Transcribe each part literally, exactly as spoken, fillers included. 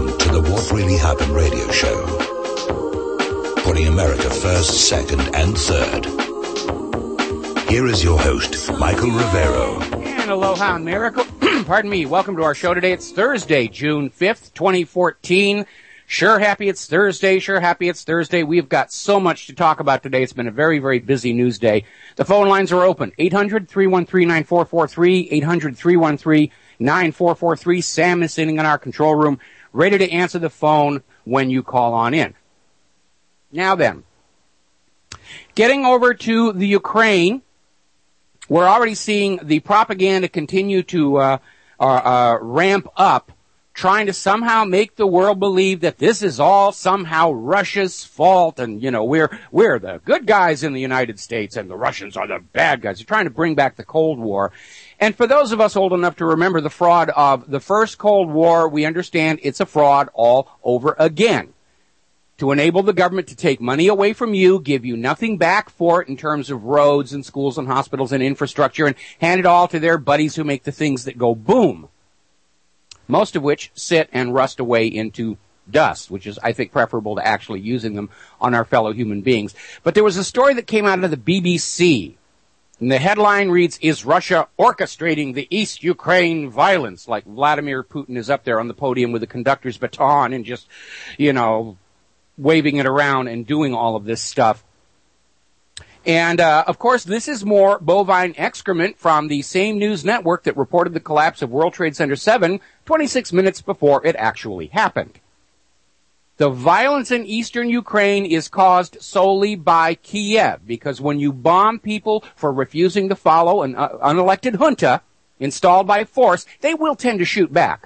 Welcome to the What Really Happened radio show. Putting America first, second, and third. Here is your host, Michael Rivero. And aloha, America. Pardon me. Welcome to our show today. It's Thursday, June fifth, twenty fourteen. Sure happy it's Thursday. Sure happy it's Thursday. We've got so much to talk about today. It's been a very, very busy news day. The phone lines are open. eight hundred, three one three, nine four four three. eight hundred, three one three, nine four four three. Sam is sitting in our control room, ready to answer the phone when you call on in. Now then, getting over to the Ukraine, we're already seeing the propaganda continue to uh, uh, uh, ramp up, trying to somehow make the world believe that this is all somehow Russia's fault, and, you know, we're we're the good guys in the United States, and the Russians are the bad guys. They're trying to bring back the Cold War. And for those of us old enough to remember the fraud of the first Cold War, we understand it's a fraud all over again. To enable the government to take money away from you, give you nothing back for it in terms of roads and schools and hospitals and infrastructure, and hand it all to their buddies who make the things that go boom. Most of which sit and rust away into dust, which is, I think, preferable to actually using them on our fellow human beings. But there was a story that came out of the B B C, and the headline reads, "Is Russia orchestrating the East Ukraine violence?" Like Vladimir Putin is up there on the podium with a conductor's baton and just, you know, waving it around and doing all of this stuff. And, uh, of course, this is more bovine excrement from the same news network that reported the collapse of World Trade Center seven twenty-six minutes before it actually happened. The violence in eastern Ukraine is caused solely by Kiev, because when you bomb people for refusing to follow an uh, unelected junta installed by force, they will tend to shoot back.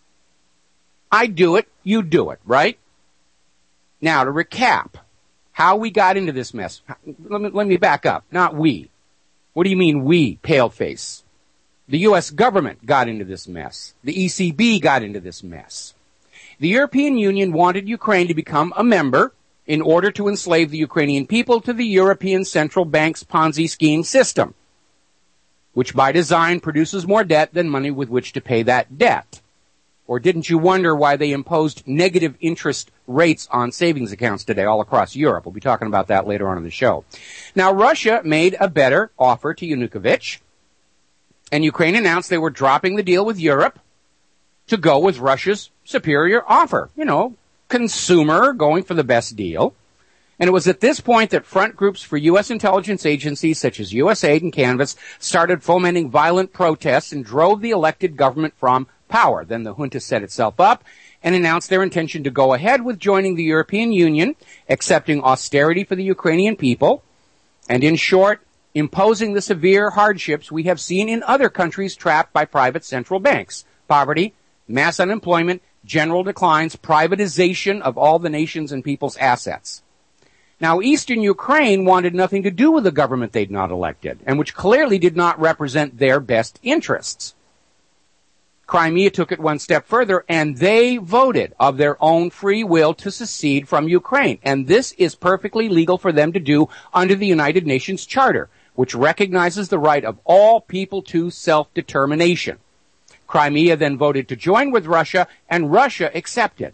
I do it, you do it, right? Now, to recap how we got into this mess. Let me, let me back up. Not we. What do you mean we, paleface? The U S government got into this mess. The E C B got into this mess. The European Union wanted Ukraine to become a member in order to enslave the Ukrainian people to the European Central Bank's Ponzi scheme system, which by design produces more debt than money with which to pay that debt. Or didn't you wonder why they imposed negative interest rates on savings accounts today all across Europe? We'll be talking about that later on in the show. Now, Russia made a better offer to Yanukovych, and Ukraine announced they were dropping the deal with Europe to go with Russia's superior offer. You know, consumer going for the best deal. And it was at this point that front groups for U S intelligence agencies such as U S A I D and Canvas started fomenting violent protests and drove the elected government from power. Then the junta set itself up and announced their intention to go ahead with joining the European Union, accepting austerity for the Ukrainian people, and in short, imposing the severe hardships we have seen in other countries trapped by private central banks. Poverty, mass unemployment, general declines, privatization of all the nation's and people's assets. Now, Eastern Ukraine wanted nothing to do with the government they'd not elected, and which clearly did not represent their best interests. Crimea took it one step further, and they voted of their own free will to secede from Ukraine. And this is perfectly legal for them to do under the United Nations Charter, which recognizes the right of all people to self-determination. Crimea then voted to join with Russia, and Russia accepted.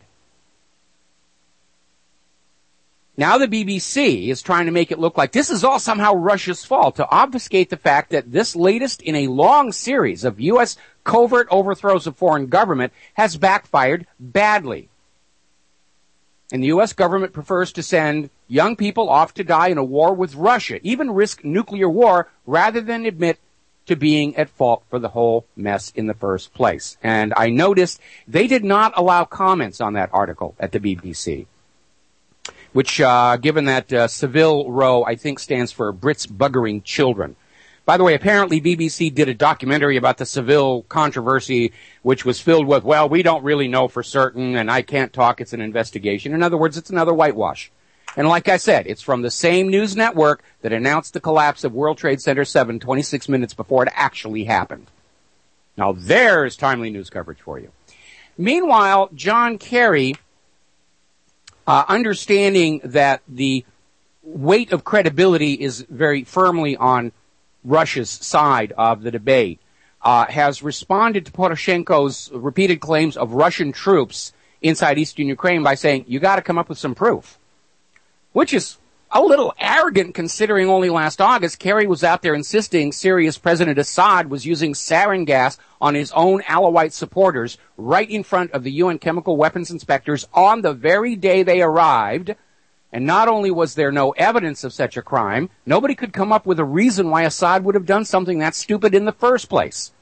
Now the B B C is trying to make it look like this is all somehow Russia's fault, to obfuscate the fact that this latest in a long series of U S covert overthrows of foreign government has backfired badly. And the U S government prefers to send young people off to die in a war with Russia, even risk nuclear war, rather than admit to being at fault for the whole mess in the first place. And I noticed they did not allow comments on that article at the B B C. Which, uh, given that uh, Seville Row, I think stands for Brits Buggering Children. By the way, apparently B B C did a documentary about the Seville controversy, which was filled with, well, we don't really know for certain, and I can't talk, it's an investigation. In other words, it's another whitewash. And like I said, it's from the same news network that announced the collapse of World Trade Center seven twenty-six minutes before it actually happened. Now there's timely news coverage for you. Meanwhile, John Kerry, Uh, understanding that the weight of credibility is very firmly on Russia's side of the debate, uh, has responded to Poroshenko's repeated claims of Russian troops inside eastern Ukraine by saying, you got to come up with some proof, which is a little arrogant considering only last August, Kerry was out there insisting Syria's President Assad was using sarin gas on his own Alawite supporters right in front of the U N chemical weapons inspectors on the very day they arrived. And not only was there no evidence of such a crime, nobody could come up with a reason why Assad would have done something that stupid in the first place.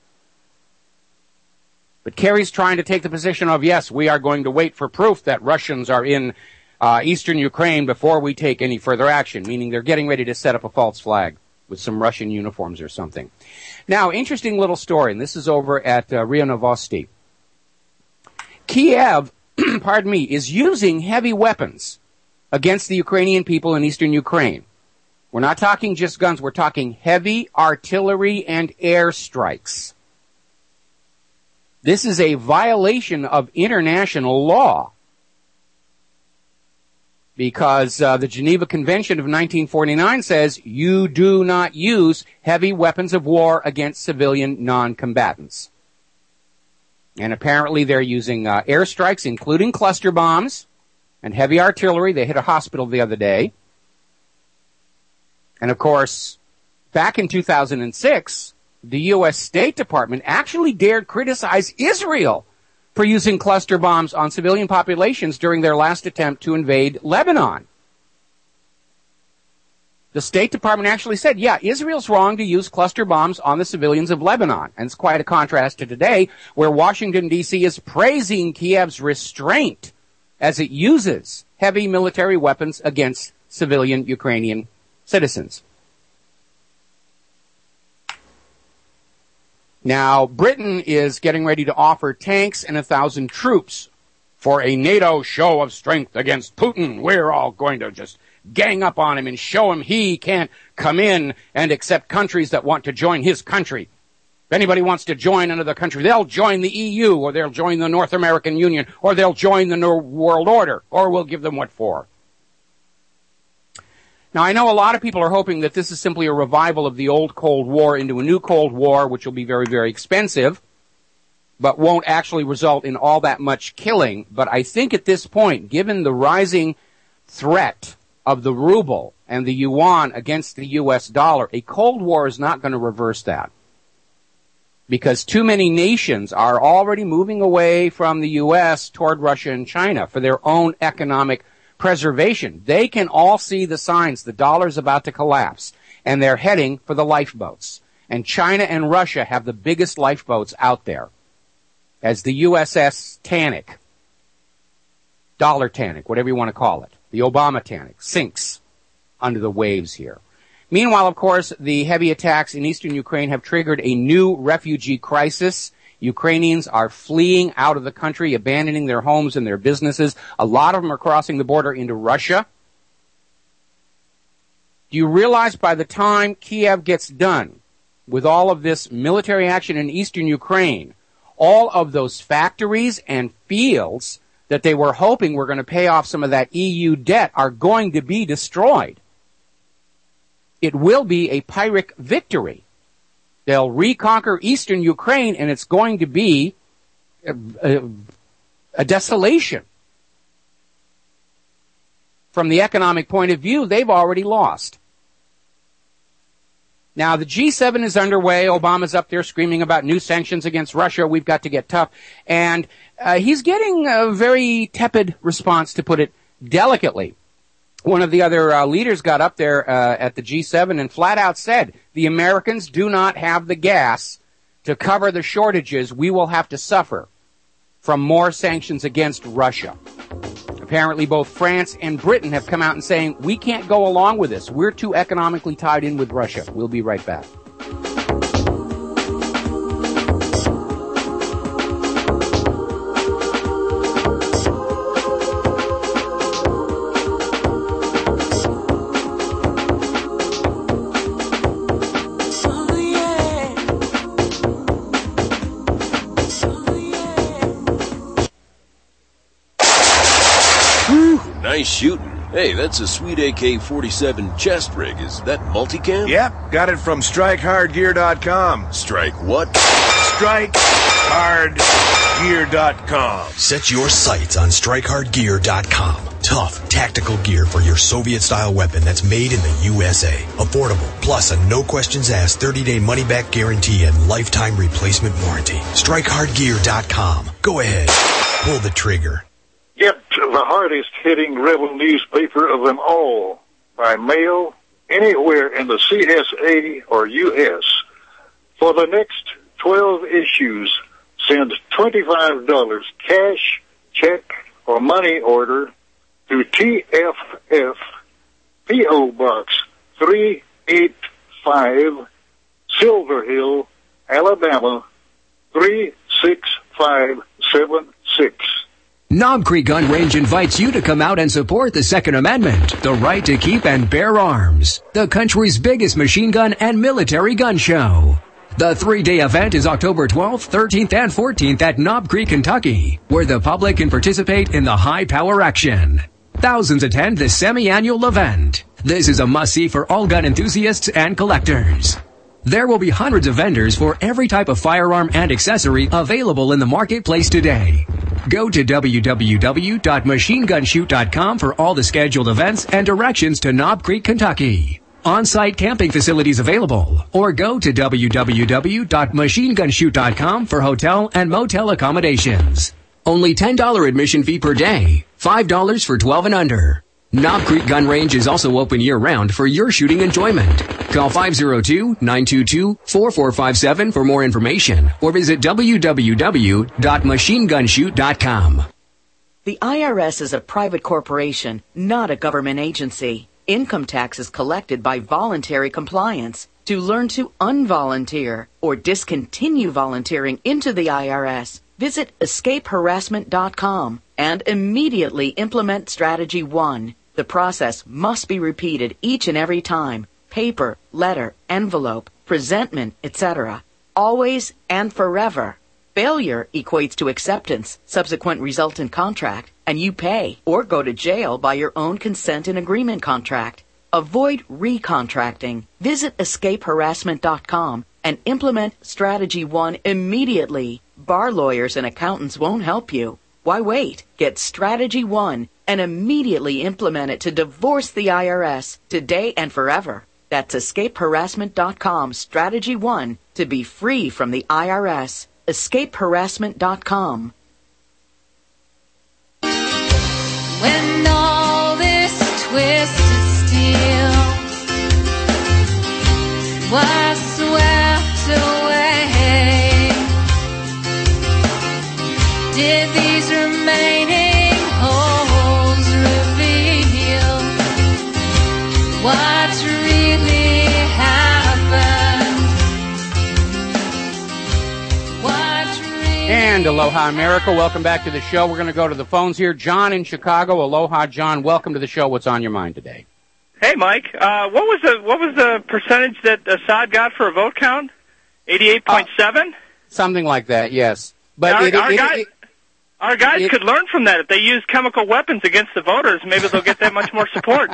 But Kerry's trying to take the position of, yes, we are going to wait for proof that Russians are in Uh, eastern Ukraine before we take any further action, meaning they're getting ready to set up a false flag with some Russian uniforms or something. Now, interesting little story, and this is over at uh, R I A Novosti. Kiev, pardon me, is using heavy weapons against the Ukrainian people in eastern Ukraine. We're not talking just guns, we're talking heavy artillery and air strikes. This is a violation of international law, because uh, the Geneva Convention of nineteen forty-nine says you do not use heavy weapons of war against civilian non-combatants. And apparently they're using uh, airstrikes, including cluster bombs and heavy artillery. They hit a hospital the other day. And of course, back in two thousand six, the U S State Department actually dared criticize Israel for using cluster bombs on civilian populations during their last attempt to invade Lebanon. The State Department actually said, yeah, Israel's wrong to use cluster bombs on the civilians of Lebanon. And it's quite a contrast to today, where Washington, D C is praising Kiev's restraint as it uses heavy military weapons against civilian Ukrainian citizens. Now, Britain is getting ready to offer tanks and a thousand troops for a NATO show of strength against Putin. We're all going to just gang up on him and show him he can't come in and accept countries that want to join his country. If anybody wants to join another country, they'll join the E U, or they'll join the North American Union, or they'll join the New World Order, or we'll give them what for. Now, I know a lot of people are hoping that this is simply a revival of the old Cold War into a new Cold War, which will be very, very expensive, but won't actually result in all that much killing. But I think at this point, given the rising threat of the ruble and the yuan against the U S dollar, a Cold War is not going to reverse that. Because too many nations are already moving away from the U S toward Russia and China for their own economic preservation. They can all see the signs. The dollar's about to collapse, and they're heading for the lifeboats. And China and Russia have the biggest lifeboats out there, as the U S S Tannic, Dollar Tannic, whatever you want to call it, the Obama Tannic, sinks under the waves here. Meanwhile, of course, the heavy attacks in eastern Ukraine have triggered a new refugee crisis. Ukrainians are fleeing out of the country, abandoning their homes and their businesses. A lot of them are crossing the border into Russia. Do you realize by the time Kiev gets done with all of this military action in eastern Ukraine, all of those factories and fields that they were hoping were going to pay off some of that E U debt are going to be destroyed? It will be a Pyrrhic victory. They'll reconquer eastern Ukraine, and it's going to be a, a, a desolation. From the economic point of view, they've already lost. Now, the G seven is underway. Obama's up there screaming about new sanctions against Russia. We've got to get tough. And uh, he's getting a very tepid response, to put it delicately. One of the other uh, leaders got up there uh, at the G seven and flat out said, the Americans do not have the gas to cover the shortages we will have to suffer from more sanctions against Russia. Apparently both France and Britain have come out and saying, we can't go along with this. We're too economically tied in with Russia. We'll be right back. Nice shooting. Hey, that's a sweet A K forty-seven chest rig. Is that multicam? Yep, got it from strike hard gear dot com. Strike what? Strike Hard gear dot com. Set your sights on strike hard gear dot com. Tough, tactical gear for your Soviet-style weapon that's made in the U S A. Affordable, plus a no-questions-asked thirty-day money-back guarantee and lifetime replacement warranty. strike hard gear dot com. Go ahead. Pull the trigger. Get the hardest-hitting rebel newspaper of them all by mail anywhere in the C S A or U S. For the next twelve issues, send twenty-five dollars cash, check, or money order to T F F, P O. Box three eighty-five, Silver Hill, Alabama, three six five seven six. Knob Creek Gun Range invites you to come out and support the Second Amendment, the right to keep and bear arms, the country's biggest machine gun and military gun show. The three-day event is October twelfth, thirteenth, and fourteenth at Knob Creek, Kentucky, where the public can participate in the high-power action. Thousands attend this semi-annual event. This is a must-see for all gun enthusiasts and collectors. There will be hundreds of vendors for every type of firearm and accessory available in the marketplace today. Go to w w w dot machine gun shoot dot com for all the scheduled events and directions to Knob Creek, Kentucky. On-site camping facilities available, or go to w w w dot machine gun shoot dot com for hotel and motel accommodations. Only ten dollars admission fee per day, five dollars for twelve and under. Knob Creek Gun Range is also open year-round for your shooting enjoyment. Call five oh two, nine two two, four four five seven for more information, or visit w w w dot machine gun shoot dot com. The I R S is a private corporation, not a government agency. Income tax is collected by voluntary compliance. To learn to unvolunteer or discontinue volunteering into the I R S, visit escape harassment dot com and immediately implement Strategy one. The process must be repeated each and every time. Paper, letter, envelope, presentment, et cetera. Always and forever. Failure equates to acceptance, subsequent resultant contract, and you pay or go to jail by your own consent and agreement contract. Avoid recontracting. Visit escape harassment dot com and implement Strategy one immediately. Bar lawyers and accountants won't help you. Why wait? Get Strategy one and immediately implement it to divorce the I R S today and forever. That's escape harassment dot com, Strategy one, to be free from the I R S. escape harassment dot com. When all this twisted steel was swept away, did these remaining holes reveal what really happened? What really And aloha, America. Welcome back to the show. We're going to go to the phones here. John in Chicago. Aloha, John. Welcome to the show. What's on your mind today? Hey, Mike. Uh, what was the what was the percentage that Assad got for a vote count? eighty-eight point seven? Uh, something like that, yes. But our, it, our it, guys, it, our guys it, could learn from that. If they use chemical weapons against the voters, maybe they'll get that much more support.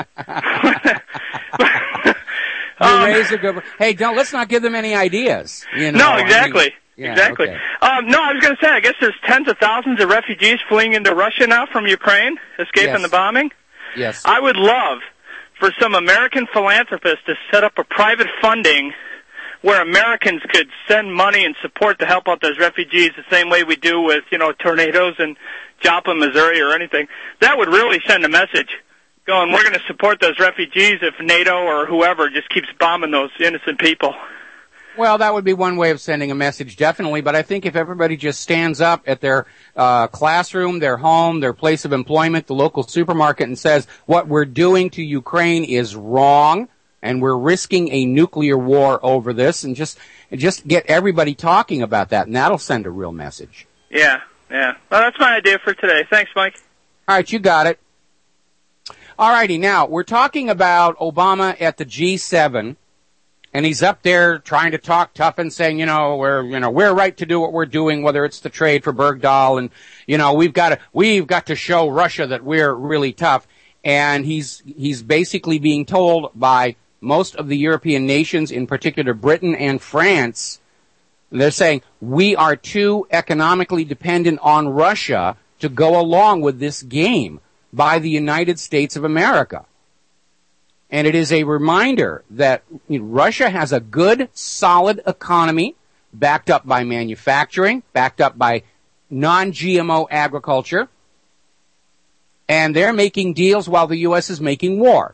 um, raise a good, hey, don't let's not give them any ideas. You know? No, exactly. I mean, yeah, exactly. Okay. Um, no, I was going to say, I guess there's tens of thousands of refugees fleeing into Russia now from Ukraine, escaping yes. the bombing. Yes. I would love for some American philanthropists to set up a private funding where Americans could send money and support to help out those refugees the same way we do with, you know, tornadoes in Joplin, Missouri or anything. That would really send a message going, we're going to support those refugees if NATO or whoever just keeps bombing those innocent people. Well, that would be one way of sending a message, definitely. But I think if everybody just stands up at their uh classroom, their home, their place of employment, the local supermarket, and says, what we're doing to Ukraine is wrong, and we're risking a nuclear war over this, and just and just get everybody talking about that, and that'll send a real message. Yeah, yeah. Well, that's my idea for today. Thanks, Mike. All right, you got it. All righty, now, we're talking about Obama at the G seven. And he's up there trying to talk tough and saying, you know, we're, you know, we're right to do what we're doing, whether it's the trade for Bergdahl, and, you know, we've got to, we've got to show Russia that we're really tough. And he's, he's basically being told by most of the European nations, in particular Britain and France, They're saying we are too economically dependent on Russia to go along with this game by the United States of America. And it is a reminder that you know, Russia has a good, solid economy backed up by manufacturing, backed up by non-G M O agriculture, and they're making deals while the U S is making war.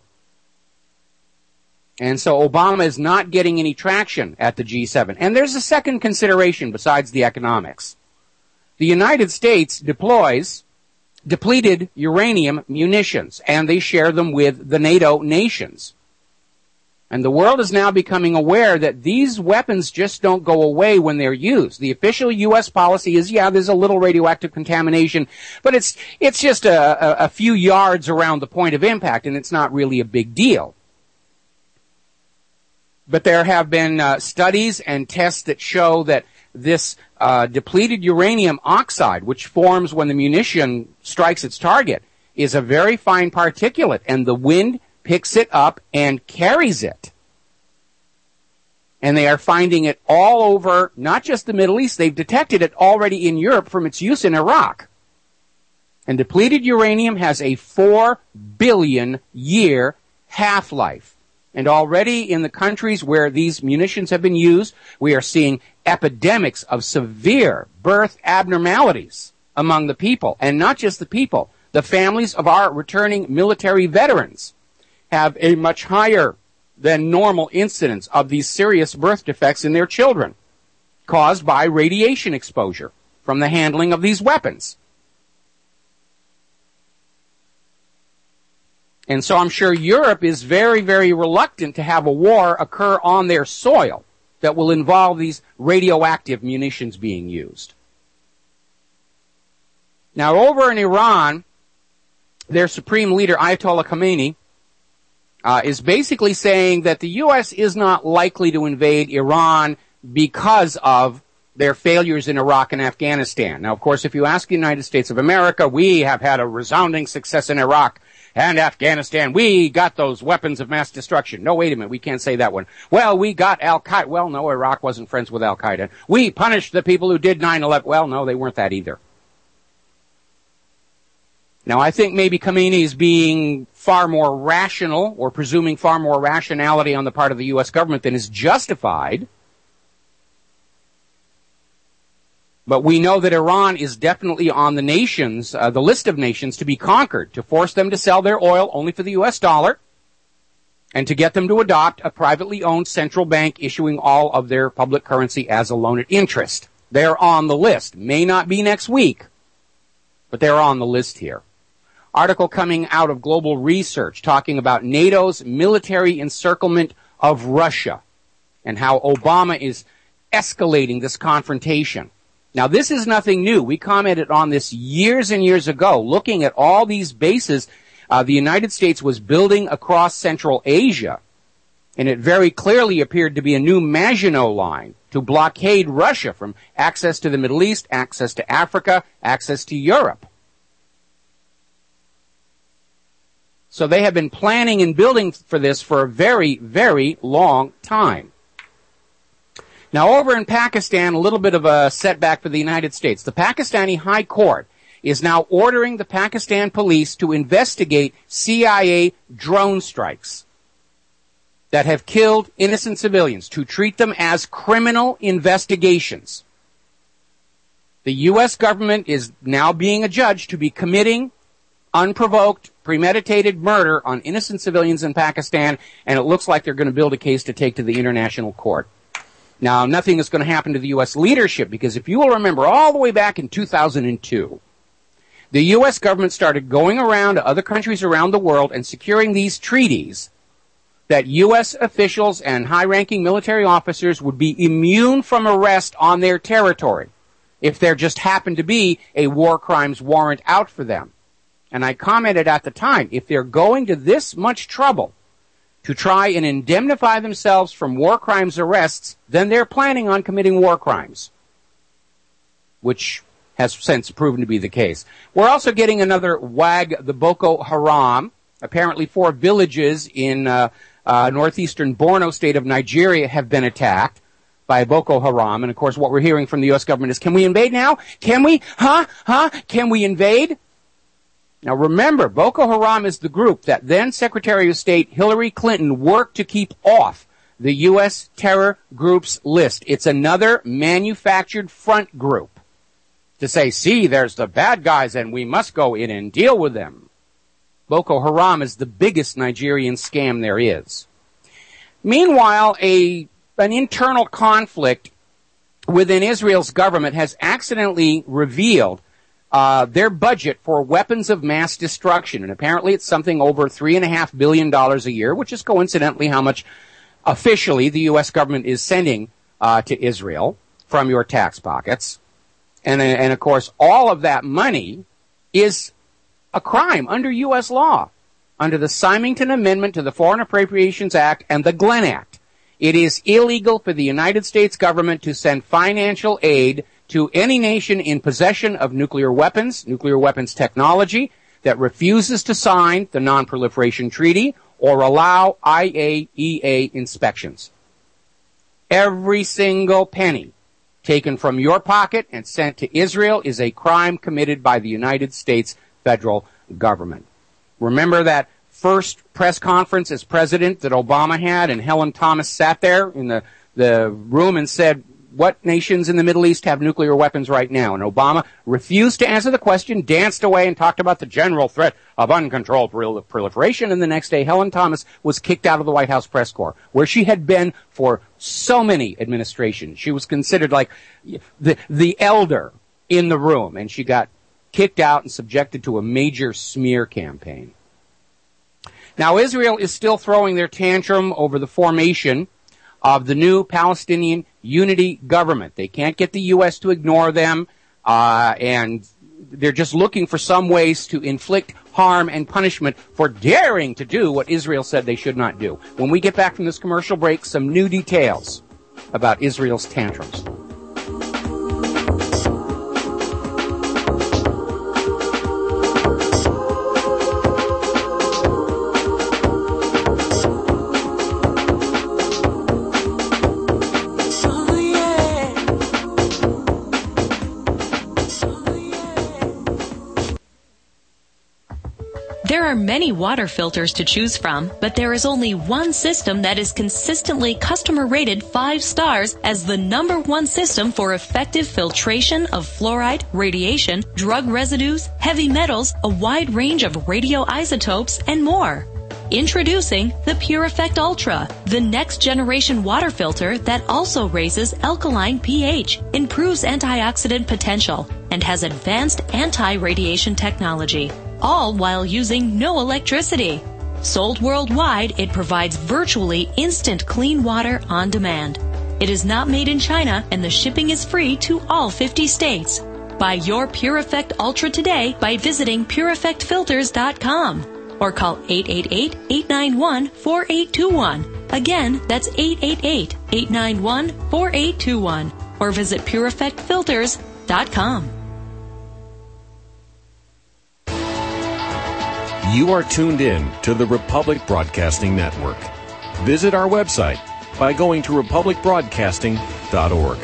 And so Obama is not getting any traction at the G seven. And there's a second consideration besides the economics. The United States deploys depleted uranium munitions, and they share them with the NATO nations. And the world is now becoming aware that these weapons just don't go away when they're used. The official U S policy is, yeah, there's a little radioactive contamination, but it's it's just a, a, a few yards around the point of impact, and it's not really a big deal. But there have been uh, studies and tests that show that this uh, depleted uranium oxide, which forms when the munition strikes its target, is a very fine particulate, and the wind picks it up and carries it. And they are finding it all over, not just the Middle East, they've detected it already in Europe from its use in Iraq. And depleted uranium has a four billion year half-life. And already in the countries where these munitions have been used, we are seeing epidemics of severe birth abnormalities among the people. And not just the people. The families of our returning military veterans have a much higher than normal incidence of these serious birth defects in their children caused by radiation exposure from the handling of these weapons. And so I'm sure Europe is very, very reluctant to have a war occur on their soil that will involve these radioactive munitions being used. Now, over in Iran, their supreme leader, Ayatollah Khamenei, uh, is basically saying that the U S is not likely to invade Iran because of their failures in Iraq and Afghanistan. Now, of course, if you ask the United States of America, we have had a resounding success in Iraq and Afghanistan. We got those weapons of mass destruction. No, wait a minute. We can't say that one. Well, we got Al-Qaeda. Well, no, Iraq wasn't friends with Al-Qaeda. We punished the people who did nine eleven. Well, no, they weren't that either. Now, I think maybe Khamenei is being far more rational or presuming far more rationality on the part of the U S government than is justified. But we know that Iran is definitely on the nations, uh, the list of nations to be conquered, to force them to sell their oil only for the U S dollar, and to get them to adopt a privately owned central bank issuing all of their public currency as a loan at interest. They're on the list. May not be next week, but they're on the list here. Article coming out of Global Research talking about NATO's military encirclement of Russia and how Obama is escalating this confrontation. Now, this is nothing new. We commented on this years and years ago, looking at all these bases uh, the United States was building across Central Asia, and it very clearly appeared to be a new Maginot Line to blockade Russia from access to the Middle East, access to Africa, access to Europe. So they have been planning and building for this for a very, very long time. Now, over in Pakistan, a little bit of a setback for the United States. The Pakistani High Court is now ordering the Pakistan police to investigate C I A drone strikes that have killed innocent civilians, to treat them as criminal investigations. The U S government is now being adjudged to be committing unprovoked, premeditated murder on innocent civilians in Pakistan, and it looks like they're going to build a case to take to the International Court. Now, nothing is going to happen to the U S leadership, because if you will remember, all the way back in two thousand two, the U S government started going around to other countries around the world and securing these treaties that U S officials and high-ranking military officers would be immune from arrest on their territory if there just happened to be a war crimes warrant out for them. And I commented at the time, if they're going to this much trouble to try and indemnify themselves from war crimes arrests, then they're planning on committing war crimes, which has since proven to be the case. We're also getting another wag, the Boko Haram. Apparently four villages in uh, uh, northeastern Borno state of Nigeria have been attacked. by Boko Haram. And of course, what we're hearing from the U S government is, can we invade now? Can we? Huh? Huh? Can we invade? Now remember, Boko Haram is the group that then Secretary of State Hillary Clinton worked to keep off the U S terror groups list. It's another manufactured front group to say, see, there's the bad guys and we must go in and deal with them. Boko Haram is the biggest Nigerian scam there is. Meanwhile, a an internal conflict within Israel's government has accidentally revealed uh, their budget for weapons of mass destruction. And apparently it's something over three and a half billion dollars a year, which is coincidentally how much officially the U S government is sending uh, to Israel from your tax pockets. And, and of course, all of that money is a crime under U S law, under the Symington Amendment to the Foreign Appropriations Act and the Glenn Act. It is illegal for the United States government to send financial aid to any nation in possession of nuclear weapons, nuclear weapons technology, that refuses to sign the Non-Proliferation Treaty or allow I A E A inspections. Every single penny taken from your pocket and sent to Israel is a crime committed by the United States federal government. Remember that first press conference as president that Obama had, and Helen Thomas sat there in the, the room and said, what nations in the Middle East have nuclear weapons right now? And Obama refused to answer the question, danced away, and talked about the general threat of uncontrolled proliferation. And the next day, Helen Thomas was kicked out of the White House press corps, where she had been for so many administrations. She was considered like the, the elder in the room, and she got kicked out and subjected to a major smear campaign. Now, Israel is still throwing their tantrum over the formation of the new Palestinian Unity Government. They can't get the U S to ignore them, uh, and they're just looking for some ways to inflict harm and punishment for daring to do what Israel said they should not do. When we get back from this commercial break, some new details about Israel's tantrums. There are many water filters to choose from, but there is only one system that is consistently customer rated five stars as the number one system for effective filtration of fluoride, radiation, drug residues, heavy metals, a wide range of radioisotopes, and more. Introducing the PureEffect Ultra, the next generation water filter that also raises alkaline pH, improves antioxidant potential, and has advanced anti-radiation technology, all while using no electricity. Sold worldwide, it provides virtually instant clean water on demand. It is not made in China, and the shipping is free to all fifty states. Buy your PureEffect Ultra today by visiting pure effect filters dot com or call eight eight eight, eight nine one, four eight two one. Again, that's eight eight eight, eight nine one, four eight two one or visit pure effect filters dot com. You are tuned in to the Republic Broadcasting Network. Visit our website by going to republic broadcasting dot org.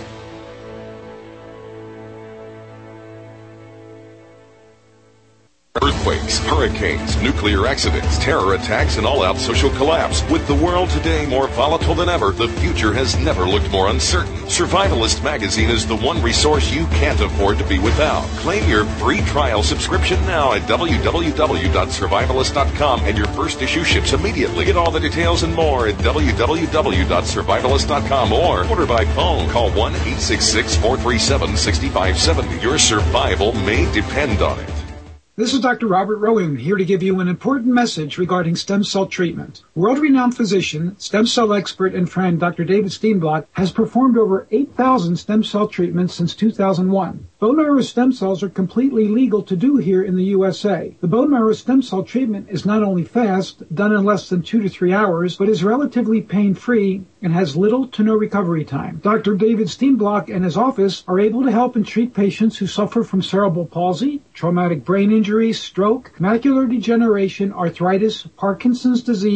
Earthquakes, hurricanes, nuclear accidents, terror attacks, and all-out social collapse. With the world today more volatile than ever, the future has never looked more uncertain. Survivalist Magazine is the one resource you can't afford to be without. Claim your free trial subscription now at w w w dot survivalist dot com, and your first issue ships immediately. Get all the details and more at w w w dot survivalist dot com or order by phone. Call one eight six six, four three seven, six five seven zero. Your survival may depend on it. This is Doctor Robert Rowan, here to give you an important message regarding stem cell treatment. World-renowned physician, stem cell expert, and friend Doctor David Steenblock has performed over eight thousand stem cell treatments since two thousand one. Bone marrow stem cells are completely legal to do here in the U S A. The bone marrow stem cell treatment is not only fast, done in less than two to three hours, but is relatively pain-free and has little to no recovery time. Doctor David Steenblock and his office are able to help and treat patients who suffer from cerebral palsy, traumatic brain injury, stroke, macular degeneration, arthritis, Parkinson's disease,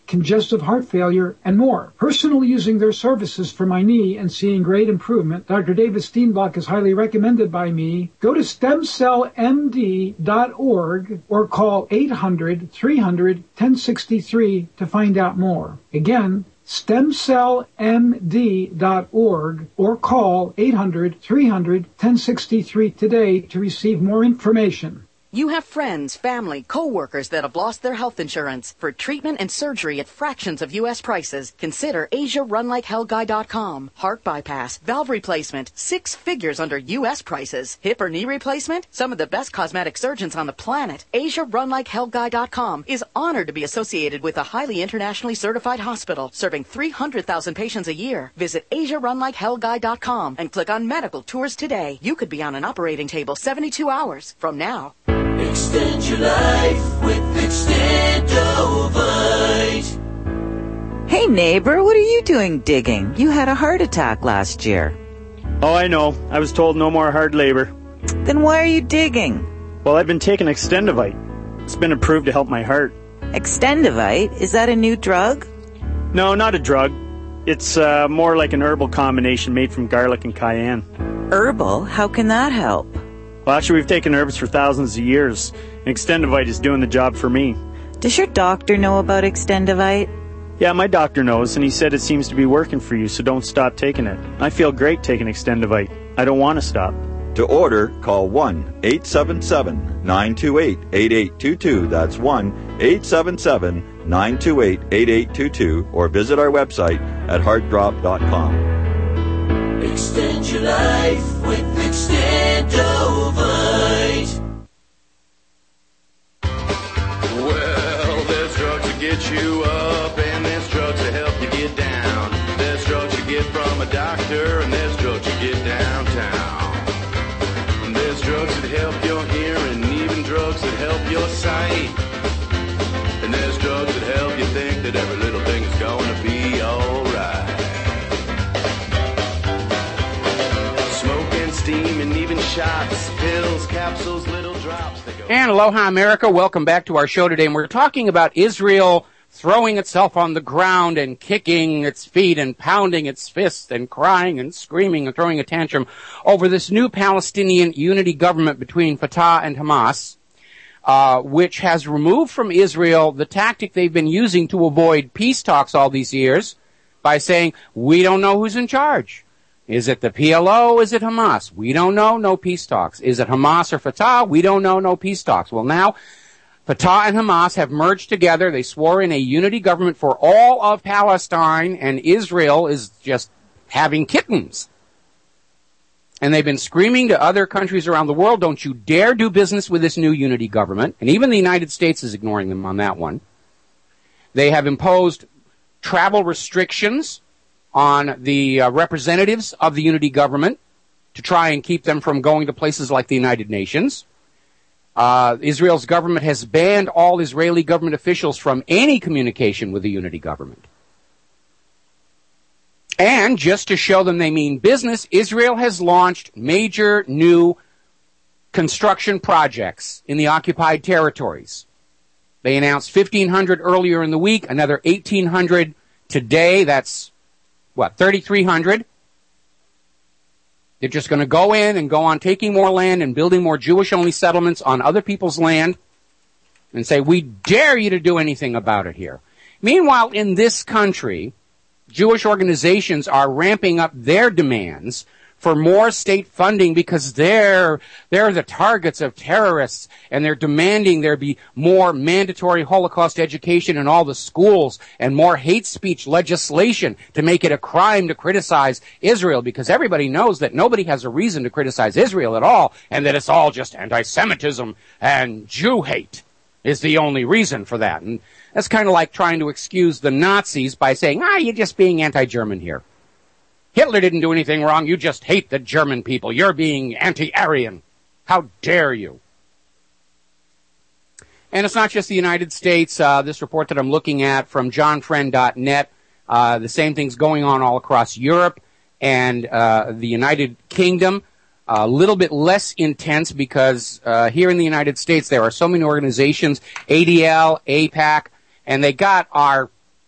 congestive heart failure, and more. Personally using their services for my knee and seeing great improvement, Doctor David Steenbach is highly recommended by me. Go to stem cell m d dot org or call eight hundred, three hundred, ten sixty-three to find out more. Again, stem cell m d dot org or call eight hundred, three hundred, ten sixty-three today to receive more information. You have friends, family, co-workers that have lost their health insurance. For treatment and surgery at fractions of U S prices, consider Asia Run Like Hell Guy dot com. Heart bypass, valve replacement, six figures under U S prices. Hip or knee replacement, some of the best cosmetic surgeons on the planet. Asia Run Like Hell Guy dot com is honored to be associated with a highly internationally certified hospital serving three hundred thousand patients a year. Visit Asia Run Like Hell Guy dot com and click on medical tours today. You could be on an operating table seventy-two hours from now. Extend your life with Extendovite. Hey neighbor, what are you doing digging? You had a heart attack last year. Oh, I know. I was told no more hard labor. Then why are you digging? Well, I've been taking Extendovite. It's been approved to help my heart. Extendovite? Is that a new drug? No, not a drug. It's uh, more like an herbal combination made from garlic and cayenne. Herbal? How can that help? Well, actually, we've taken herbs for thousands of years, and Extendovite is doing the job for me. Does your doctor know about Extendovite? Yeah, my doctor knows, and he said it seems to be working for you, so don't stop taking it. I feel great taking Extendovite. I don't want to stop. To order, call one eight seven seven, nine two eight, eight eight two two. That's one eight seven seven, nine two eight, eight eight two two, or visit our website at heart drop dot com. Extend your life with Extendovite. Well, there's drugs to get you up, and there's drugs to help you get down. There's drugs you get from a doctor, and there's drugs you get downtown. And there's drugs that help your hearing, even drugs that help your sight. And there's drugs that help you think that every little thing is going to be alright. Steam and even shots, pills, capsules, little drops. And aloha, America. Welcome back to our show today. And we're talking about Israel throwing itself on the ground and kicking its feet and pounding its fists and crying and screaming and throwing a tantrum over this new Palestinian unity government between Fatah and Hamas, uh, which has removed from Israel the tactic they've been using to avoid peace talks all these years by saying, we don't know who's in charge. Is it the P L O? Is it Hamas? We don't know. No peace talks. Is it Hamas or Fatah? We don't know. No peace talks. Well, now Fatah and Hamas have merged together. They swore in a unity government for all of Palestine, and Israel is just having kittens. And they've been screaming to other countries around the world, don't you dare do business with this new unity government. And even the United States is ignoring them on that one. They have imposed travel restrictions on the uh, representatives of the unity government to try and keep them from going to places like the United Nations. Uh, Israel's government has banned all Israeli government officials from any communication with the unity government. And just to show them they mean business, Israel has launched major new construction projects in the occupied territories. They announced fifteen hundred earlier in the week, another eighteen hundred today. That's what, thirty-three hundred? They're just going to go in and go on taking more land and building more Jewish-only settlements on other people's land and say, we dare you to do anything about it here. Meanwhile, in this country, Jewish organizations are ramping up their demands for more state funding because they're, they're the targets of terrorists, and they're demanding there be more mandatory Holocaust education in all the schools and more hate speech legislation to make it a crime to criticize Israel, because everybody knows that nobody has a reason to criticize Israel at all, and that it's all just anti-Semitism and Jew hate is the only reason for that. And that's kind of like trying to excuse the Nazis by saying, ah, you're just being anti-German here. Hitler didn't do anything wrong. You just hate the German people. You're being anti-Aryan. How dare you? And it's not just the United States. Uh, this report that I'm looking at from john friend dot net, uh, the same thing's going on all across Europe and uh, the United Kingdom. A little bit less intense because uh, here in the United States there are so many organizations, A D L, AIPAC, and they got our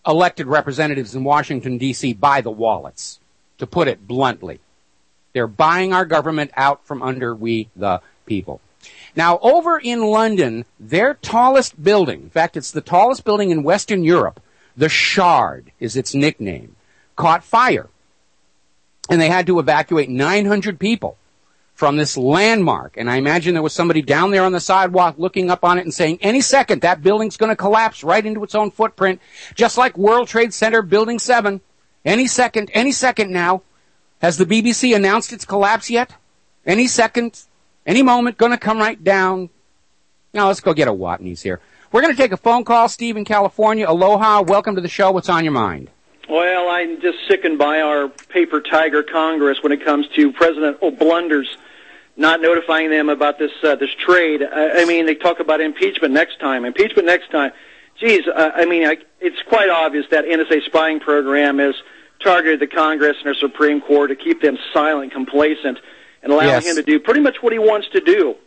elected representatives in Washington, D C by the wallets, to put it bluntly. They're buying our government out from under we the people. Now, over in London, their tallest building, in fact, it's the tallest building in Western Europe, the Shard is its nickname, caught fire. And they had to evacuate nine hundred people from this landmark. And I imagine there was somebody down there on the sidewalk looking up on it and saying, any second, that building's going to collapse right into its own footprint, just like World Trade Center Building seven. Any second, any second now. Has the B B C announced its collapse yet? Any second, any moment, going to come right down. Now, let's go get a Watney's here. We're going to take a phone call. Steve in California. Aloha. Welcome to the show. What's on your mind? Well, I'm just sickened by our paper tiger Congress when it comes to President O'Blunders not notifying them about this uh, this trade. I, I mean, they talk about impeachment next time. Impeachment next time. Geez, uh, I mean, I, it's quite obvious that N S A spying program is targeted the Congress and our Supreme Court to keep them silent, complacent, and allowing Yes. him to do pretty much what he wants to do.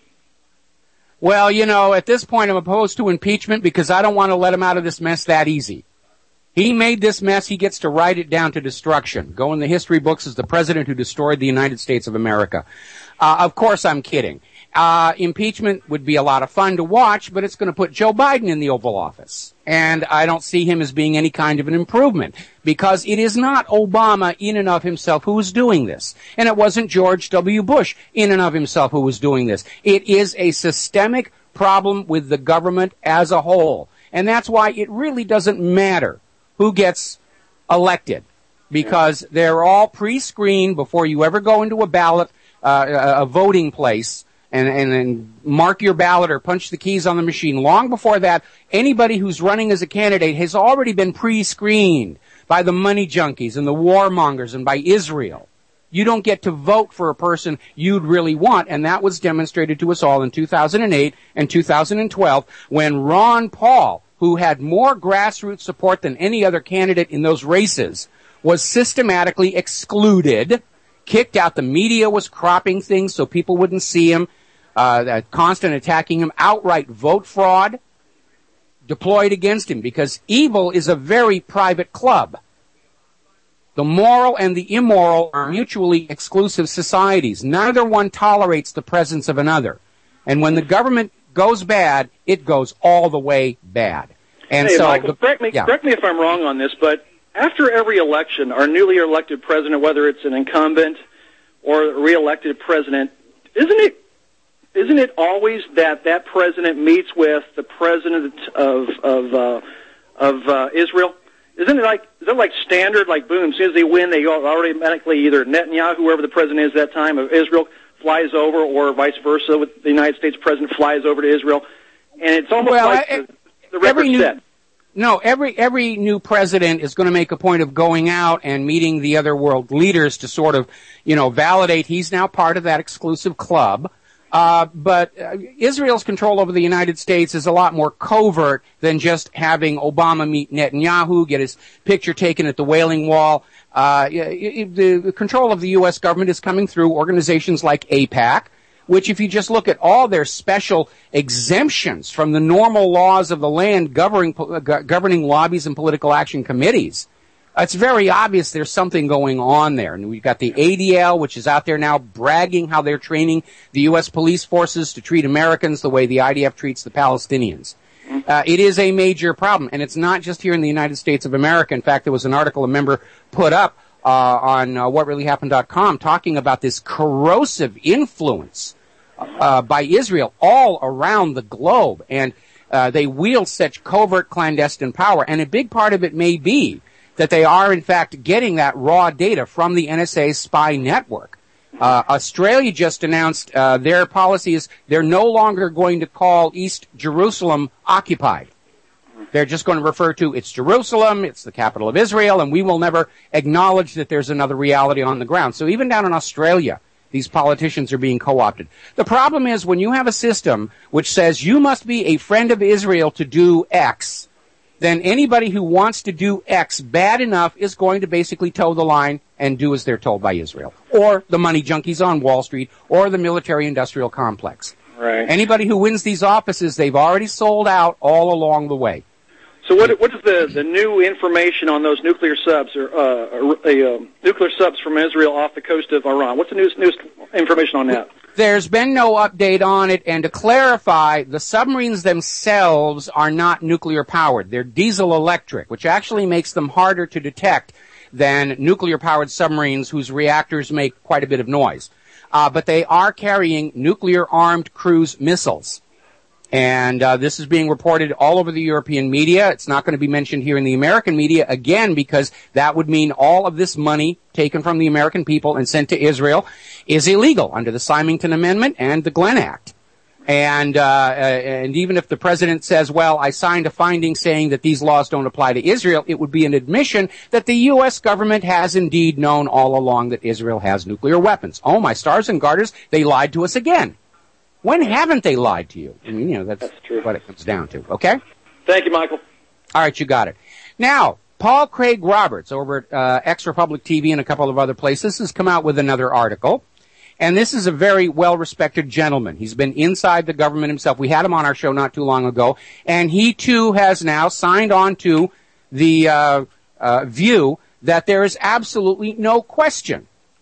Well, you know, at this point, I'm opposed to impeachment because I don't want to let him out of this mess that easy. He made this mess. He gets to write it down to destruction. Go in the history books as the president who destroyed the United States of America. Uh, of course, I'm kidding. Uh, impeachment would be a lot of fun to watch, but it's going to put Joe Biden in the Oval Office. And I don't see him as being any kind of an improvement because it is not Obama in and of himself who is doing this. And it wasn't George W. Bush in and of himself who was doing this. It is a systemic problem with the government as a whole. And that's why it really doesn't matter who gets elected because they're all pre-screened before you ever go into a ballot, uh, a, a voting place. And, and, and mark your ballot or punch the keys on the machine. Long before that, anybody who's running as a candidate has already been pre-screened by the money junkies and the warmongers and by Israel. You don't get to vote for a person you'd really want, and that was demonstrated to us all in two thousand eight and two thousand twelve when Ron Paul, who had more grassroots support than any other candidate in those races, was systematically excluded, kicked out. The media was cropping things so people wouldn't see him. Uh, constant attacking him, outright vote fraud deployed against him because evil is a very private club. The moral and the immoral are mutually exclusive societies. Neither one tolerates the presence of another. And when the government goes bad, it goes all the way bad. And hey, so, Michael, the, correct me, yeah. correct me if I'm wrong on this, but after every election, our newly elected president, whether it's an incumbent or a re-elected president, isn't it Isn't it always that that president meets with the president of of uh, of uh, Israel? Isn't it like is it like standard? Like boom, as soon as they win, they automatically either Netanyahu, whoever the president is at that time of Israel, flies over, or vice versa. With the United States president flies over to Israel, and it's almost well, like I, the, the record every new, set. No, every every new president is going to make a point of going out and meeting the other world leaders to sort of, you know, validate he's now part of that exclusive club. Uh, but uh, Israel's control over the United States is a lot more covert than just having Obama meet Netanyahu, get his picture taken at the Wailing Wall. Uh, it, it, the control of the U S government is coming through organizations like AIPAC, which if you just look at all their special exemptions from the normal laws of the land governing, uh, governing lobbies and political action committees, it's very obvious there's something going on there. And we've got the A D L, which is out there now bragging how they're training the U S police forces to treat Americans the way the I D F treats the Palestinians. Uh, it is a major problem, and it's not just here in the United States of America. In fact, there was an article a member put up uh, on uh, what really happened dot com talking about this corrosive influence uh, by Israel all around the globe. And uh, they wield such covert clandestine power, and a big part of it may be that they are, in fact, getting that raw data from the N S A spy network. Uh, Australia just announced uh, their policy is they're no longer going to call East Jerusalem occupied. They're just going to refer to it's Jerusalem, it's the capital of Israel, and we will never acknowledge that there's another reality on the ground. So even down in Australia, these politicians are being co-opted. The problem is when you have a system which says you must be a friend of Israel to do X, then anybody who wants to do X bad enough is going to basically toe the line and do as they're told by Israel, or the money junkies on Wall Street, or the military-industrial complex. Right. Anybody who wins these offices, they've already sold out all along the way. So what what is the, the new information on those nuclear subs or uh, a, uh, nuclear subs from Israel off the coast of Iran? What's the news, news information on that? There's been no update on it, and to clarify, the submarines themselves are not nuclear powered. They're diesel electric, which actually makes them harder to detect than nuclear powered submarines whose reactors make quite a bit of noise. Uh, but they are carrying nuclear armed cruise missiles. And uh, this is being reported all over the European media. It's not going to be mentioned here in the American media, again, because that would mean all of this money taken from the American people and sent to Israel is illegal under the Symington Amendment and the Glenn Act. And, uh, and even if the president says, well, I signed a finding saying that these laws don't apply to Israel, it would be an admission that the U S government has indeed known all along that Israel has nuclear weapons. Oh, my stars and garters, they lied to us again. When haven't they lied to you? I mean, you know, that's, that's true. What it comes down to, okay? Thank you, Michael. All right, you got it. Now, Paul Craig Roberts over at uh, Ex-Republic T V and a couple of other places has come out with another article. And this is a very well-respected gentleman. He's been inside the government himself. We had him on our show not too long ago. And he, too, has now signed on to the uh, uh, view that there is absolutely no question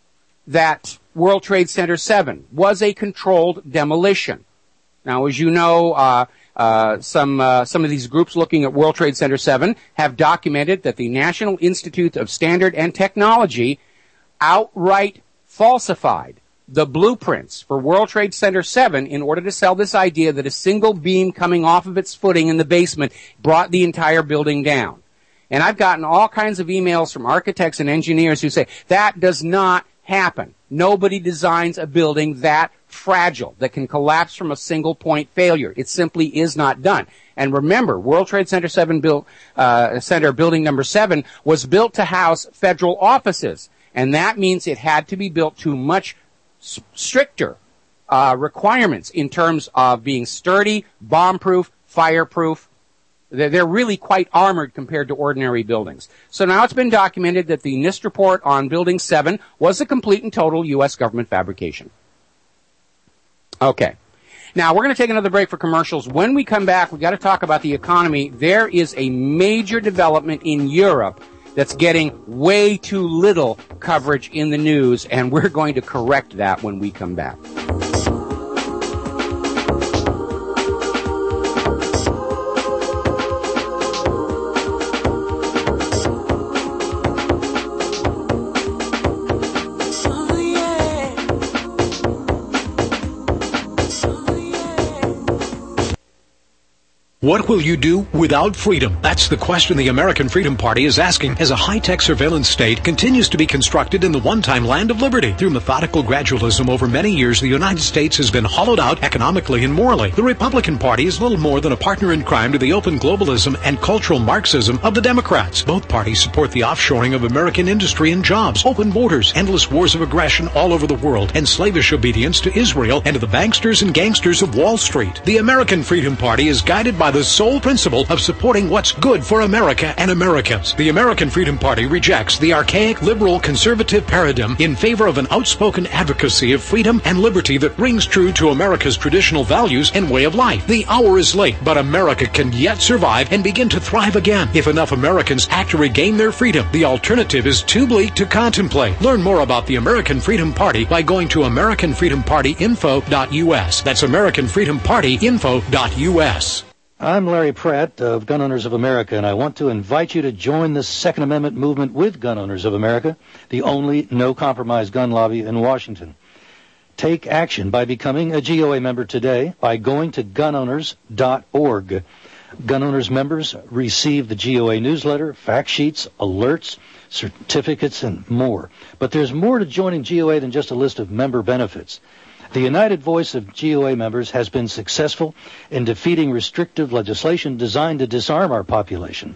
that World Trade Center seven was a controlled demolition. Now, as you know, uh, uh, some uh, some of these groups looking at World Trade Center seven have documented that the National Institute of Standard and Technology outright falsified the blueprints for World Trade Center seven in order to sell this idea that a single beam coming off of its footing in the basement brought the entire building down. And I've gotten all kinds of emails from architects and engineers who say that does not happen. Nobody designs a building that fragile, that can collapse from a single point failure. It simply is not done. And remember, World Trade Center seven built, uh, Center building number seven was built to house federal offices. And that means it had to be built to much s- stricter, uh, requirements in terms of being sturdy, bomb-proof, fireproof. They're really quite armored compared to ordinary buildings. So now it's been documented that the NIST report on Building seven was a complete and total U S government fabrication. Okay. Now, we're going to take another break for commercials. When we come back, we've got to talk about the economy. There is a major development in Europe that's getting way too little coverage in the news, and we're going to correct that when we come back. What will you do without freedom? That's the question the American Freedom Party is asking as a high-tech surveillance state continues to be constructed in the one-time land of liberty. Through methodical gradualism over many years, the United States has been hollowed out economically and morally. The Republican Party is little more than a partner in crime to the open globalism and cultural Marxism of the Democrats. Both parties support the offshoring of American industry and jobs, open borders, endless wars of aggression all over the world, and slavish obedience to Israel and to the banksters and gangsters of Wall Street. The American Freedom Party is guided by the sole principle of supporting what's good for America and Americans. The American Freedom Party rejects the archaic liberal conservative paradigm in favor of an outspoken advocacy of freedom and liberty that rings true to America's traditional values and way of life. The hour is late, but America can yet survive and begin to thrive again if enough Americans act to regain their freedom. The alternative is too bleak to contemplate. Learn more about the American Freedom Party by going to American Freedom Party info dot U S. That's American Freedom Party info dot U S. I'm Larry Pratt of Gun Owners of America, and I want to invite you to join the Second Amendment movement with Gun Owners of America, the only no-compromise gun lobby in Washington. Take action by becoming a G O A member today by going to gun owners dot org. Gun Owners members receive the G O A newsletter, fact sheets, alerts, certificates, and more. But there's more to joining G O A than just a list of member benefits. The united voice of G O A members has been successful in defeating restrictive legislation designed to disarm our population.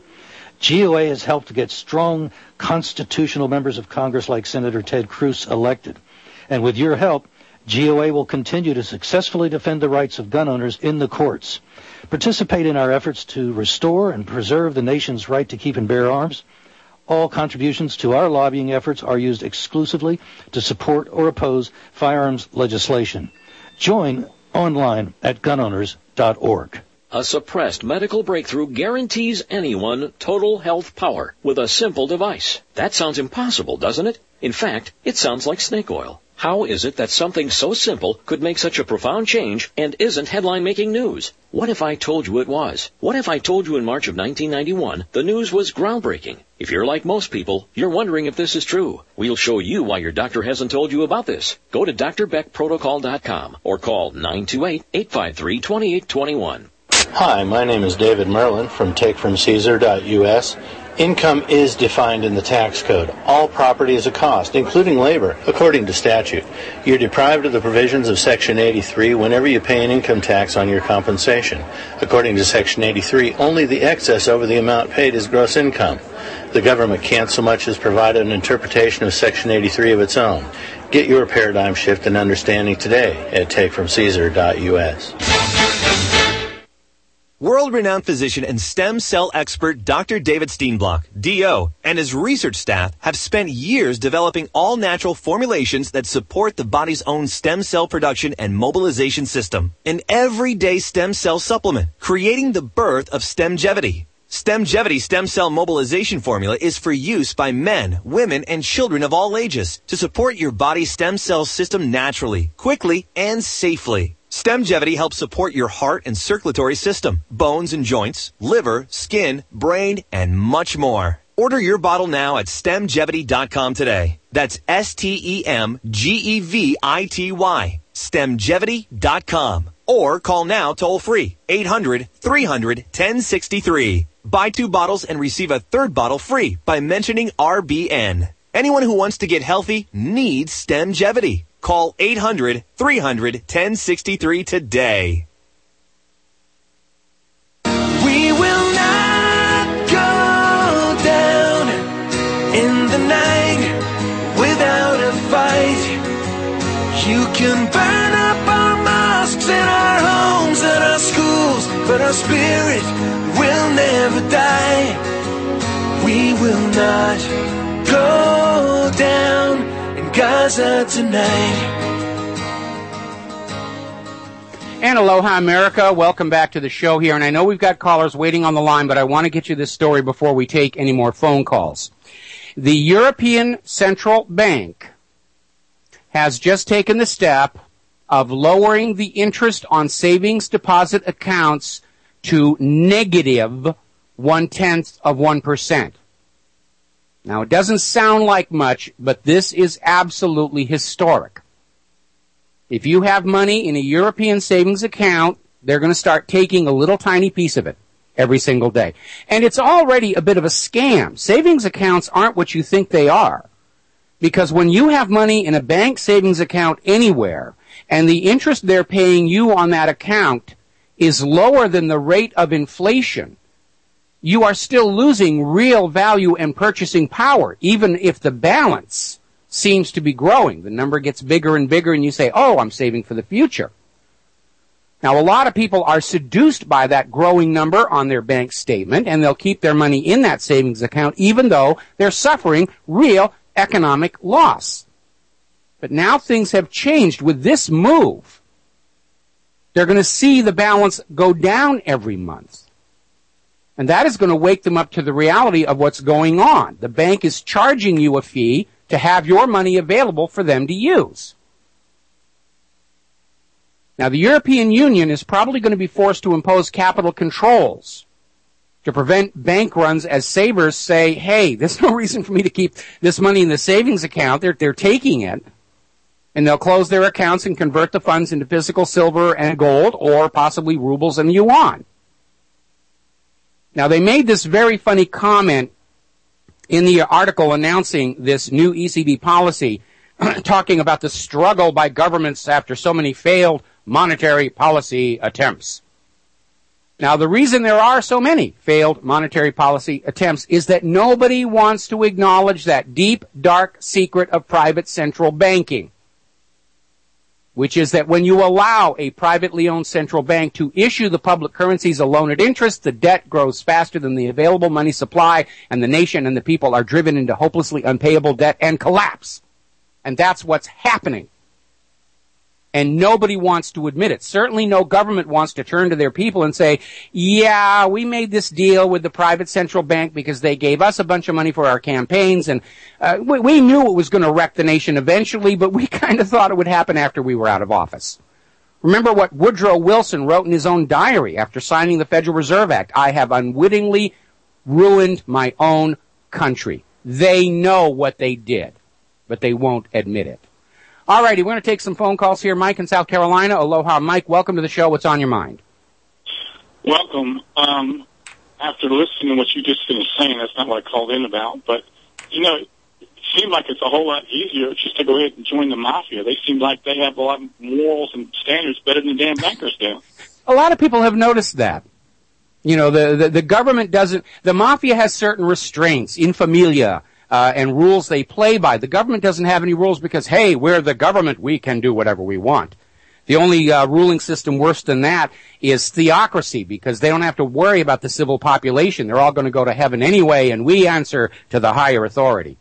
G O A has helped to get strong constitutional members of Congress like Senator Ted Cruz elected. And with your help, G O A will continue to successfully defend the rights of gun owners in the courts. Participate in our efforts to restore and preserve the nation's right to keep and bear arms. All contributions to our lobbying efforts are used exclusively to support or oppose firearms legislation. Join online at gun owners dot org. A suppressed medical breakthrough guarantees anyone total health power with a simple device. That sounds impossible, doesn't it? In fact, it sounds like snake oil. How is it that something so simple could make such a profound change and isn't headline-making news? What if I told you it was? What if I told you in March of nineteen ninety-one the news was groundbreaking? If you're like most people, you're wondering if this is true. We'll show you why your doctor hasn't told you about this. Go to D R Beck Protocol dot com or call nine two eight, eight five three, two eight two one. Hi, my name is David Merlin from take from caesar dot U S. Income is defined in the tax code. All property is a cost, including labor, according to statute. You're deprived of the provisions of Section eighty-three whenever you pay an income tax on your compensation. According to Section eighty-three, only the excess over the amount paid is gross income. The government can't so much as provide an interpretation of Section eighty-three of its own. Get your paradigm shift and understanding today at take from caesar dot U S. World-renowned physician and stem cell expert Doctor David Steenblock, D O, and his research staff have spent years developing all-natural formulations that support the body's own stem cell production and mobilization system. An everyday stem cell supplement, creating the birth of Stemgevity. Stemgevity stem cell mobilization formula is for use by men, women, and children of all ages to support your body's stem cell system naturally, quickly, and safely. Stemgevity helps support your heart and circulatory system, bones and joints, liver, skin, brain, and much more. Order your bottle now at stemgevity dot com today. That's S T E M G E V I T Y. stemgevity dot com. Or call now toll free, eight hundred, three hundred, ten sixty-three. Buy two bottles and receive a third bottle free by mentioning R B N. Anyone who wants to get healthy needs Stemgevity. Call eight hundred, three hundred, ten sixty-three today. We will not go down in the night without a fight. You can burn up our mosques and our homes and our schools, but our spirit will never die. We will not go down in Gaza tonight. And aloha, America. Welcome back to the show here. And I know we've got callers waiting on the line, but I want to get you this story before we take any more phone calls. The European Central Bank has just taken the step of lowering the interest on savings deposit accounts to negative one-tenth of one percent. Now, it doesn't sound like much, but this is absolutely historic. If you have money in a European savings account, they're going to start taking a little tiny piece of it every single day. And it's already a bit of a scam. Savings accounts aren't what you think they are. Because when you have money in a bank savings account anywhere, and the interest they're paying you on that account is lower than the rate of inflation, you are still losing real value and purchasing power, even if the balance seems to be growing. The number gets bigger and bigger, and you say, oh, I'm saving for the future. Now, a lot of people are seduced by that growing number on their bank statement, and they'll keep their money in that savings account, even though they're suffering real economic loss. But now things have changed with this move. They're going to see the balance go down every month. And that is going to wake them up to the reality of what's going on. The bank is charging you a fee to have your money available for them to use. Now, the European Union is probably going to be forced to impose capital controls to prevent bank runs as savers say, hey, there's no reason for me to keep this money in the savings account. They're, they're taking it. And they'll close their accounts and convert the funds into physical silver and gold, or possibly rubles and yuan. Now, they made this very funny comment in the article announcing this new E C B policy, talking about the struggle by governments after so many failed monetary policy attempts. Now, the reason there are so many failed monetary policy attempts is that nobody wants to acknowledge that deep, dark secret of private central banking, which is that when you allow a privately owned central bank to issue the public currencies alone at interest, the debt grows faster than the available money supply, and the nation and the people are driven into hopelessly unpayable debt and collapse. And that's what's happening. And nobody wants to admit it. Certainly no government wants to turn to their people and say, yeah, we made this deal with the private central bank because they gave us a bunch of money for our campaigns, and uh, we, we knew it was going to wreck the nation eventually, but we kind of thought it would happen after we were out of office. Remember what Woodrow Wilson wrote in his own diary after signing the Federal Reserve Act. I have unwittingly ruined my own country. They know what they did, but they won't admit it. All righty, we're going to take some phone calls here. Mike in South Carolina. Aloha, Mike. Welcome to the show. What's on your mind? Welcome. Um, after listening to what you just finished saying, that's not what I called in about. But, you know, it seemed like it's a whole lot easier just to go ahead and join the mafia. They seem like they have a lot of morals and standards better than the damn bankers do. A lot of people have noticed that. You know, the, the, the government doesn't, the mafia has certain restraints, in familia, uh, and rules they play by. The government doesn't have any rules because, hey, we're the government, we can do whatever we want. The only uh, ruling system worse than that is theocracy, because they don't have to worry about the civil population. They're all going to go to heaven anyway, and we answer to the higher authority.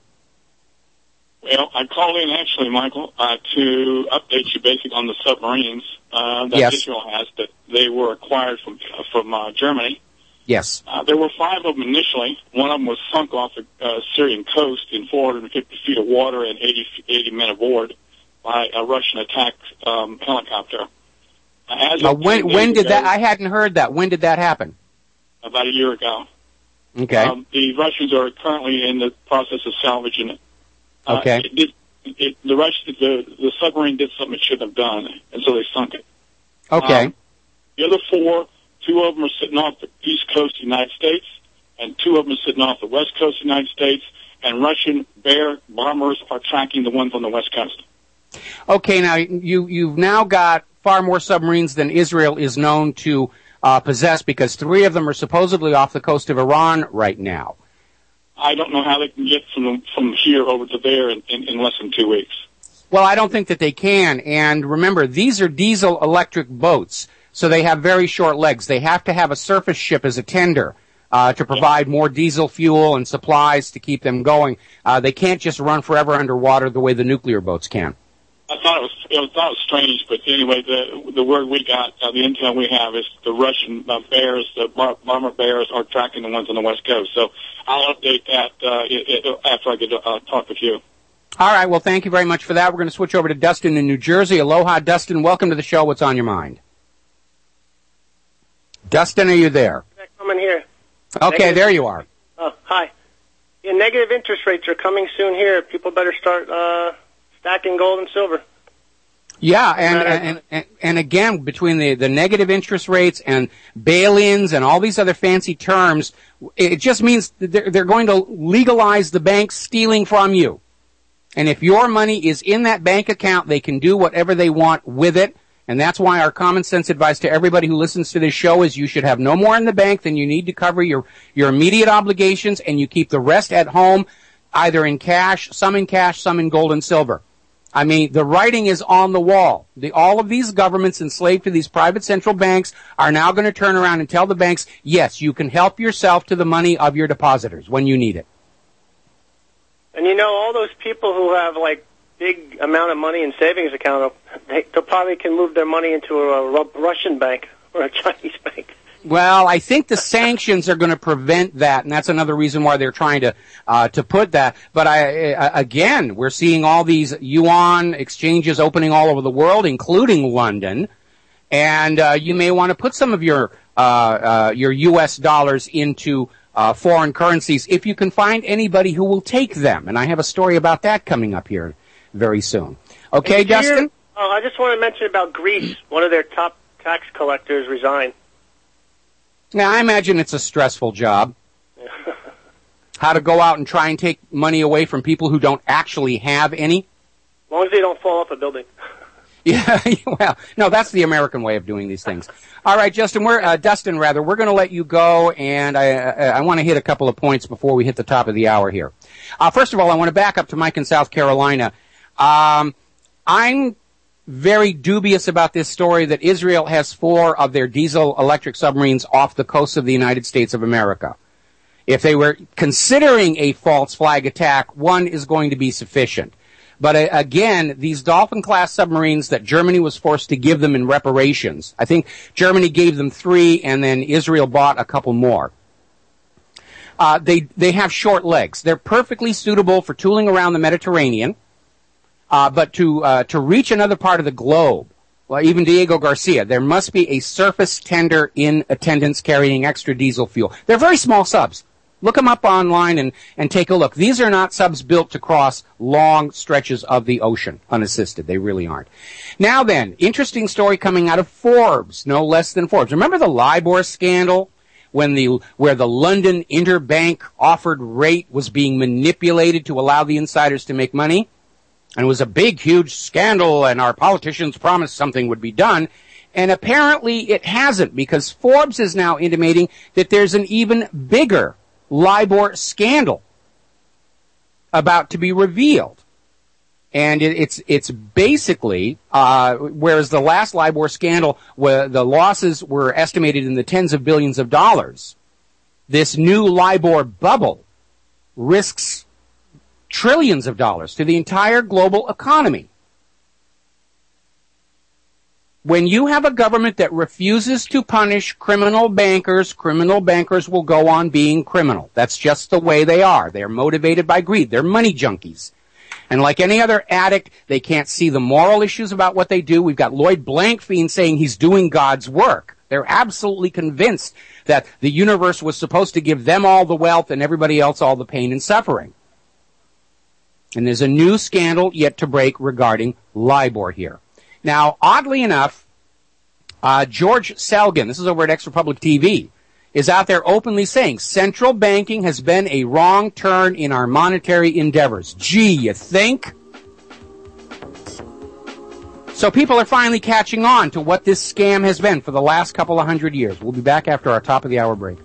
Well, I called in actually, Michael, uh, to update you basically on the submarines uh, that Yes. Israel has, that they were acquired from uh, from uh, Germany. Yes. Uh, there were five of them initially. One of them was sunk off the uh, Syrian coast in four hundred fifty feet of water and eighty, eighty men aboard by a Russian attack um, helicopter. Uh, as Uh, of when ten when days did ago, that? I hadn't heard that. When did that happen? About a year ago. Okay. Um, the Russians are currently in the process of salvaging it. Uh, Okay. It did, it, the, Russian, the the submarine did something it shouldn't have done, and so they sunk it. Okay. Um, the other four, two of them are sitting off the east coast of the United States, and two of them are sitting off the west coast of the United States, and Russian Bear bombers are tracking the ones on the west coast. Okay, now you, you've now got far more submarines than Israel is known to uh, possess, because three of them are supposedly off the coast of Iran right now. I don't know how they can get from from here over to there in, in, in less than two weeks. Well, I don't think that they can. And remember, these are diesel electric boats, so they have very short legs. They have to have a surface ship as a tender uh, to provide more diesel fuel and supplies to keep them going. Uh, they can't just run forever underwater the way the nuclear boats can. I thought it was, it was, thought it was strange, but anyway, the the word we got, uh, the intel we have is the Russian uh, bears, the bar- bomber bears, are tracking the ones on the west coast. So I'll update that uh, it, it, after I get to uh, talk with you. All right, well, thank you very much for that. We're going to switch over to Dustin in New Jersey. Aloha, Dustin. Welcome to the show. What's on your mind? Dustin, are you there? Coming here. Okay, Negative- there you are. Oh, hi. Yeah, negative interest rates are coming soon here. People better start uh, stacking gold and silver. Yeah, and, and, and, and again, between the, the negative interest rates and bail-ins and all these other fancy terms, it just means that they're, they're going to legalize the banks stealing from you. And if your money is in that bank account, they can do whatever they want with it. And that's why our common sense advice to everybody who listens to this show is you should have no more in the bank than you need to cover your, your immediate obligations, and you keep the rest at home, either in cash, some in cash, some in gold and silver. I mean, the writing is on the wall. The, all of these governments enslaved to these private central banks are now going to turn around and tell the banks, yes, you can help yourself to the money of your depositors when you need it. And you know, all those people who have, like, big amount of money in savings account, they, they probably can move their money into a, a Russian bank or a Chinese bank. Well, I think the sanctions are going to prevent that, and that's another reason why they're trying to uh, to put that. But I, I, again, we're seeing all these yuan exchanges opening all over the world, including London, and uh, you may want to put some of your uh, uh, your U S dollars into uh, foreign currencies if you can find anybody who will take them. And I have a story about that coming up here very soon. Okay, And did you hear- Dustin? Oh, I just want to mention about Greece. One of their top tax collectors resigned. Now, I imagine it's a stressful job. How to go out and try and take money away from people who don't actually have any. As long as they don't fall off a building. Yeah, well, no, that's the American way of doing these things. All right, Justin, we're, uh, Dustin, rather, we're going to let you go, and I, I, I want to hit a couple of points before we hit the top of the hour here. Uh, first of all, I want to back up to Mike in South Carolina. Um, I'm very dubious about this story that Israel has four of their diesel electric submarines off the coast of the United States of America. If they were considering a false flag attack, one is going to be sufficient. But uh, again, these Dolphin-class submarines that Germany was forced to give them in reparations, I think Germany gave them three, and then Israel bought a couple more. Uh, they they have short legs. They're perfectly suitable for tooling around the Mediterranean, uh, but to uh, to reach another part of the globe, well, even Diego Garcia, there must be a surface tender in attendance carrying extra diesel fuel. They're very small subs. Look them up online and, and take a look. These are not subs built to cross long stretches of the ocean unassisted. They really aren't. Now then, interesting story coming out of Forbes, no less than Forbes. Remember the LIBOR scandal? When the, where the London interbank offered rate was being manipulated to allow the insiders to make money? And it was a big, huge scandal, and our politicians promised something would be done. And apparently it hasn't, because Forbes is now intimating that there's an even bigger LIBOR scandal about to be revealed. And it, it's it's basically, uh, whereas the last LIBOR scandal, where the losses were estimated in the tens of billions of dollars, this new LIBOR bubble risks trillions of dollars to the entire global economy. When you have a government that refuses to punish criminal bankers, criminal bankers will go on being criminal. That's just the way they are. They're motivated by greed. They're money junkies. And like any other addict, they can't see the moral issues about what they do. We've got Lloyd Blankfein saying he's doing God's work. They're absolutely convinced that the universe was supposed to give them all the wealth and everybody else all the pain and suffering. And there's a new scandal yet to break regarding LIBOR here. Now, oddly enough, uh, George Selgin, this is over at Ex Republic T V, is out there openly saying central banking has been a wrong turn in our monetary endeavors. Gee, you think? So people are finally catching on to what this scam has been for the last couple of hundred years. We'll be back after our top of the hour break.